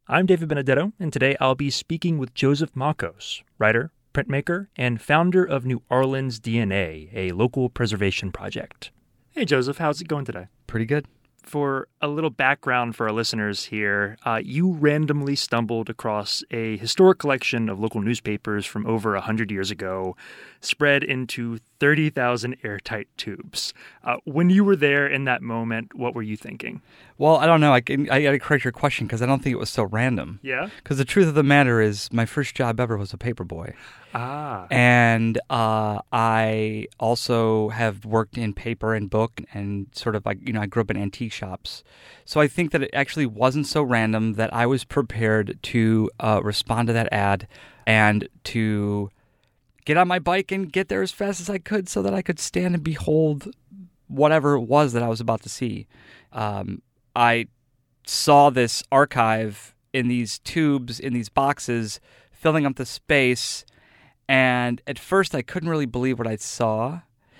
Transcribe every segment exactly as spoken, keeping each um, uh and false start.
I'm David Benedetto, and today I'll be speaking with Joseph Makos, writer, printmaker, and founder of New Orleans D N A, a local preservation project. Hey, Joseph, how's it going today? Pretty good. For a little background for our listeners here, uh, you randomly stumbled across a historic collection of local newspapers from over one hundred years ago, spread into thirty thousand airtight tubes. Uh, when you were there in that moment, what were you thinking? Well, I don't know. I, can, I got to correct your question because I don't think it was so random. Yeah? Because the truth of the matter is my first job ever was a paperboy. Ah. And uh, I also have worked in paper and book and sort of like, you know, I grew up in antique shops. So I think that it actually wasn't so random that I was prepared to uh, respond to that ad and to get on my bike and get there as fast as I could so that I could stand and behold whatever it was that I was about to see. Um, I saw this archive in these tubes, in these boxes, filling up the space. And at first, I couldn't really believe what I saw.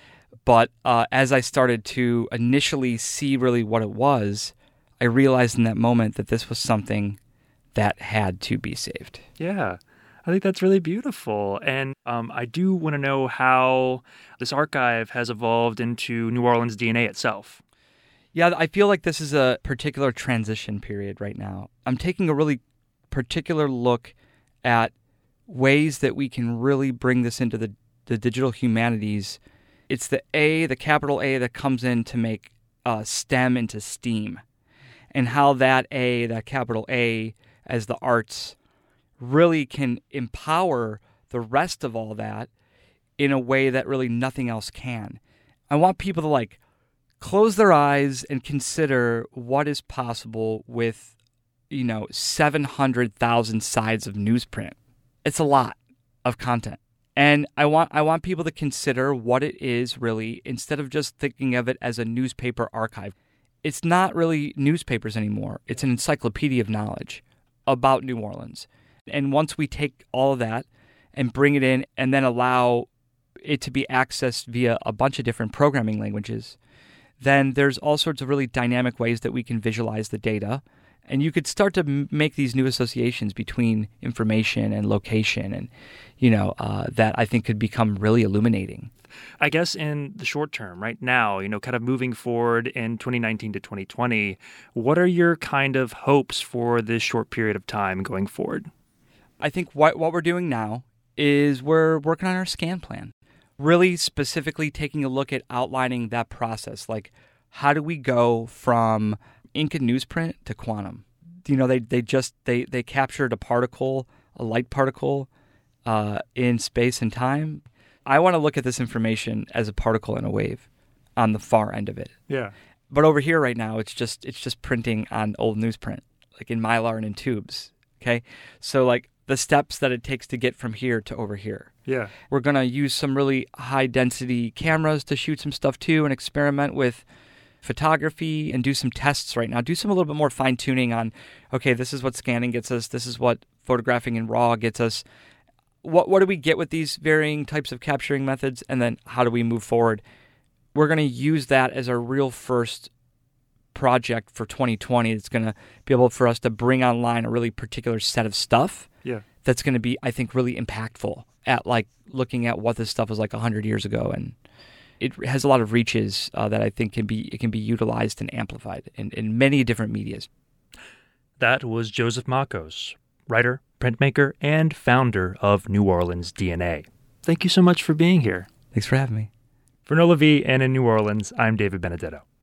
But uh, as I started to initially see really what it was, I realized in that moment that this was something that had to be saved. Yeah, I think that's really beautiful. And um, I do want to know how this archive has evolved into New Orleans D N A itself. Yeah, I feel like this is a particular transition period right now. I'm taking a really particular look at ways that we can really bring this into the, the digital humanities. It's the A, the capital A, that comes in to make uh, STEM into STEAM. And how that A, that capital A, as the arts, really can empower the rest of all that in a way that really nothing else can. I want people to like close their eyes and consider what is possible with, you know, seven hundred thousand sides of newsprint. It's a lot of content. And I want I want people to consider what it is really, instead of just thinking of it as a newspaper archive. It's not really newspapers anymore. It's an encyclopedia of knowledge about New Orleans. And once we take all of that and bring it in and then allow it to be accessed via a bunch of different programming languages, then there's all sorts of really dynamic ways that we can visualize the data. And you could start to m- make these new associations between information and location, and, you know, uh, that I think could become really illuminating. I guess in the short term, right now, you know, kind of moving forward in twenty nineteen to twenty twenty, what are your kind of hopes for this short period of time going forward? I think what what we're doing now is we're working on our scan plan, really specifically taking a look at outlining that process. Like, how do we go from ink and newsprint to quantum? You know, they they just they they captured a particle, a light particle, uh, in space and time. I want to look at this information as a particle in a wave, on the far end of it. Yeah. But over here right now, it's just it's just printing on old newsprint, like in Mylar and in tubes. Okay, so like the steps that it takes to get from here to over here. Yeah. We're gonna use some really high density cameras to shoot some stuff too, and experiment with photography and do some tests right now. Do some a little bit more fine tuning on, okay, this is what scanning gets us. This is what photographing in RAW gets us. What what do we get with these varying types of capturing methods? And then how do we move forward? We're going to use that as our real first project for twenty twenty. It's going to be able for us to bring online a really particular set of stuff. Yeah. That's going to be, I think, really impactful at like looking at what this stuff was like one hundred years ago. And it has a lot of reaches uh, that I think can be it can be utilized and amplified in, in many different medias. That was Joseph Makos, writer, printmaker, and founder of New Orleans D N A. Thank you so much for being here. Thanks for having me. For NOLA V and in New Orleans, I'm David Benedetto.